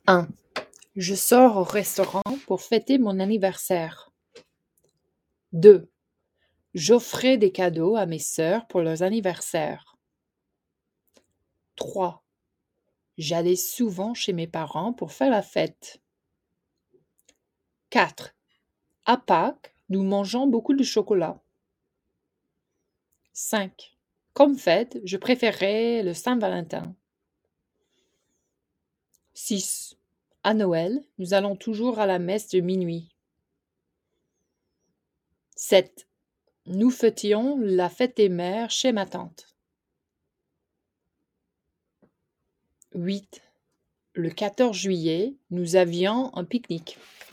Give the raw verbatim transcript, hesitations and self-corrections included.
un. Je sors au restaurant pour fêter mon anniversaire. deux. J'offrais des cadeaux à mes sœurs pour leurs anniversaires. trois. J'allais souvent chez mes parents pour faire la fête. quatre. À Pâques, nous mangeons beaucoup de chocolat. cinq. Comme fête, je préférais le Saint-Valentin. six. À Noël, nous allons toujours à la messe de minuit. sept. Nous fêtions la fête des mères chez ma tante. huit. Le quatorze juillet, nous avions un pique-nique.